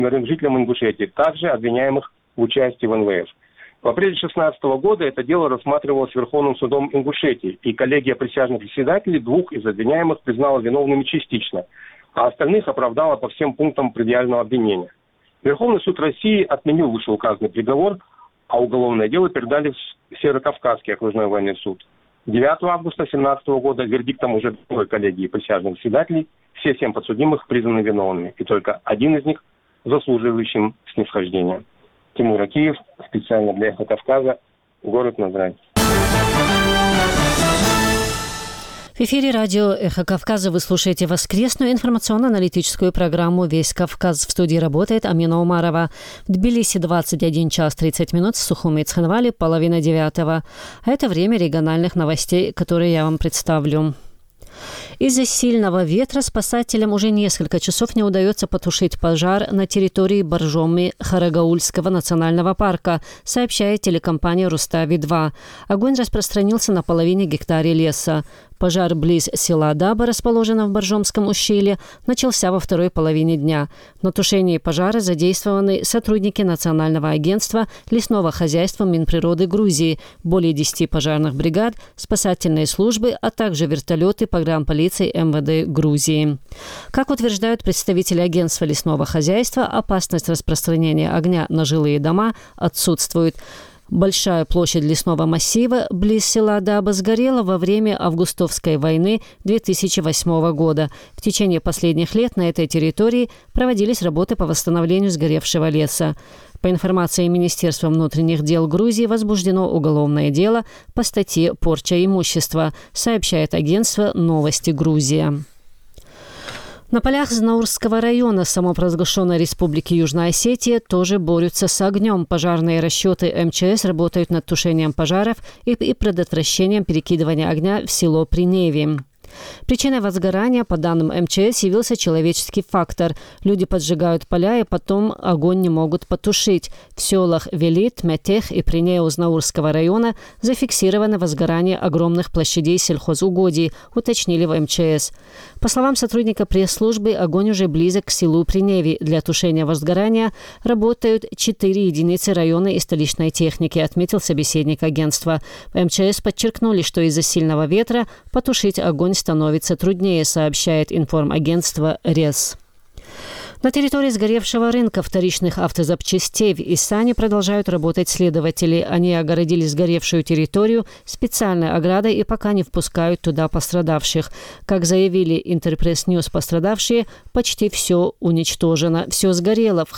жителям Ингушетии, также обвиняемых в участии в НВС. В апреле 2016 года это дело рассматривалось Верховным судом Ингушетии, и коллегия присяжных заседателей двух из обвиняемых признала виновными частично, а остальных оправдала по всем пунктам предъявленного обвинения. Верховный суд России отменил вышеуказанный приговор, а уголовное дело передали в Северокавказский окружной военный суд. 9 августа 2017 года вердиктом уже другой коллегии присяжных заседателей все 7 подсудимых признаны виновными, и только один из них заслуживающим снисхождения. Тимур Акиев, специально для «Эхо Кавказа», город Назрань. В эфире радио «Эхо Кавказа» вы слушаете воскресную информационно-аналитическую программу «Весь Кавказ». В студии работает Амина Умарова. В Тбилиси 21 час 30 минут, в Сухуми и Цхинвале 8:30. А это время региональных новостей, которые я вам представлю. Из-за сильного ветра спасателям уже несколько часов не удается потушить пожар на территории Боржоми-Харагаульского национального парка, сообщает телекомпания «Рустави-2». Огонь распространился на половине гектара леса. Пожар близ села Даба, расположенного в Боржомском ущелье, начался во второй половине дня. На тушении пожара задействованы сотрудники Национального агентства лесного хозяйства Минприроды Грузии, более 10 пожарных бригад, спасательные службы, а также вертолеты погранполиции МВД Грузии. Как утверждают представители агентства лесного хозяйства, опасность распространения огня на жилые дома отсутствует. Большая площадь лесного массива близ села Даба сгорела во время Августовской войны 2008 года. В течение последних лет на этой территории проводились работы по восстановлению сгоревшего леса. По информации Министерства внутренних дел Грузии, возбуждено уголовное дело по статье «Порча имущества», сообщает агентство «Новости Грузия». На полях Знаурского района самопровозглашенной Республики Южная Осетия тоже борются с огнем. Пожарные расчеты МЧС работают над тушением пожаров и предотвращением перекидывания огня в село Приневи. Причиной возгорания, по данным МЧС, явился человеческий фактор. Люди поджигают поля и потом огонь не могут потушить. В селах Велит, Метех и Принеу Знаурского района зафиксировано возгорание огромных площадей сельхозугодий, уточнили в МЧС. По словам сотрудника пресс-службы, огонь уже близок к селу Приневи. Для тушения возгорания работают 4 единицы районной и столичной техники, отметил собеседник агентства. В МЧС подчеркнули, что из-за сильного ветра потушить огонь становится труднее, сообщает информагентство РЕС. На территории сгоревшего рынка вторичных автозапчастей в Исане продолжают работать следователи. Они огородили сгоревшую территорию специальной оградой и пока не впускают туда пострадавших. Как заявили Интерпресс Ньюс, пострадавшие, почти все уничтожено. Все сгорело,